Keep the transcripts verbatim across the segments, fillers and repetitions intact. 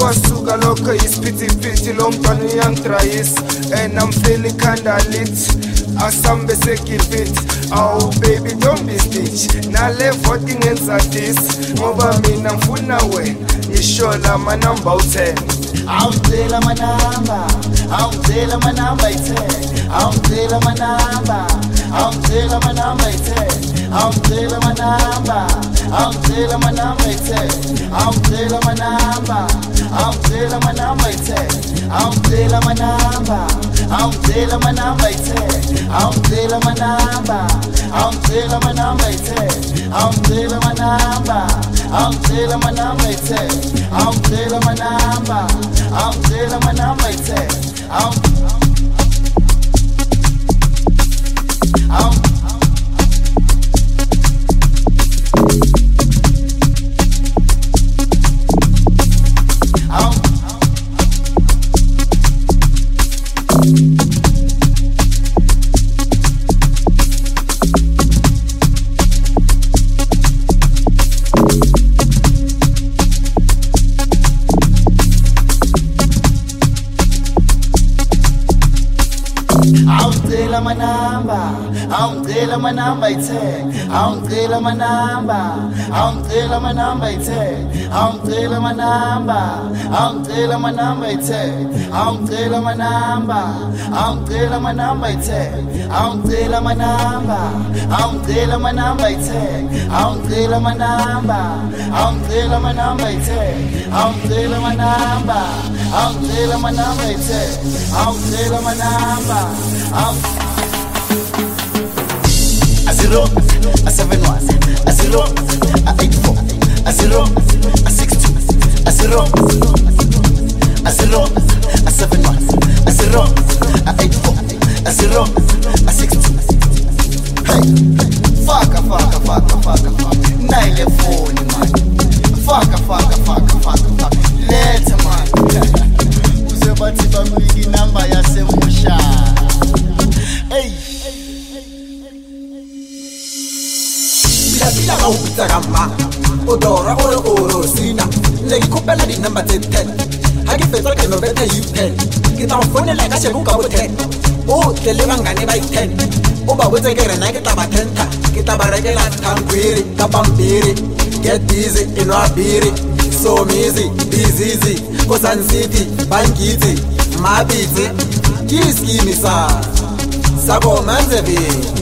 Kwasuka lokho isiphithiphithi lo mntwana uyangitrayisa and I'm feeling kinda lit. Asambe sekifit. Oh baby don't be stitch. Nale voting ngenza this ngoba mina ngifuna wena. Ngisho la manamba u ten. Awungicela manamba, awungicela manamba i ten. Awungicela manamba, awungicela manamba i ten. Awungicela manamba, awungicela manamba i ten. Awungicela manamba, awungicela manamba i ten. Awungicela manamba, awungicela manamba i ten. Awungicela manamba, awungicela manamba i ten. Awungicela manamba, awungicela manamba i ten. Awungicela manamba, awungicela manamba i ten. Awungicela manamba, awungicela manamba i ten. Awungicela manamba, awungicela manamba i ten. Awungicela manamba, awungicela manamba i ten. Awungicela manamba, awungicela manamba i ten. Awungicela manamba, awungicela manamba i ten. Awungicela manamba, awungicela manamba i ten. Awungicela manamba, awungicela manamba i ten. Awungicela manamba. A zero, a seven one, a zero, a eight four, a zero, a six two, a zero, a zero, a seven one, a zero, a eight four, a zero, a six two. Hey, fuck a fuck a fuck a fuck a fuck. Nine phone man. Fuck a fuck a fuck a fuck a fuck. Later man. Usebathi bamliki number yasemusha. Hey. Bila ga upitsa ka mma o dora gore o sina le ke khopela di number tse ten ha ke fetsa ke no beta u ten ke tla phone la ka shebo ka bo ten o te le bangane ba ten o ba botse ke rena ke tla ba ten ta ke tla ba rekela tangwiri ka pampiri get busy in our beer so easy busy go Sun City bankiti mabitse kiski misa sabo manzebi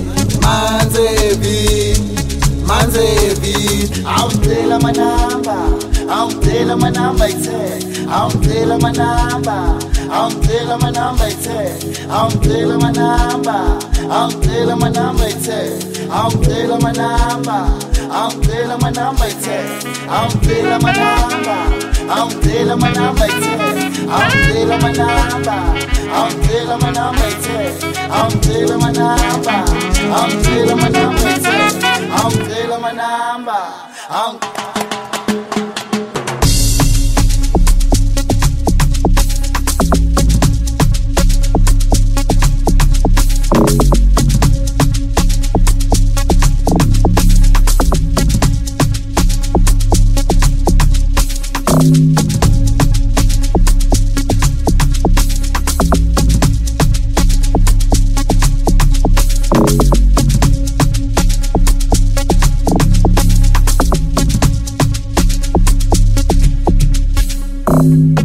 manzebi Manzebi, awungicela manamba, awungicela manamba i ten. Awungicela manamba, awungicela manamba i ten. Awungicela manamba, awungicela manamba i ten. Awungicela manamba, awungicela manamba i ten. Awungicela manamba, awungicela manamba i ten. Awungicela manamba, awungicela manamba i ten. Awungicela manamba, awungicela manamba i ten. Awungicela manamba, awungicela you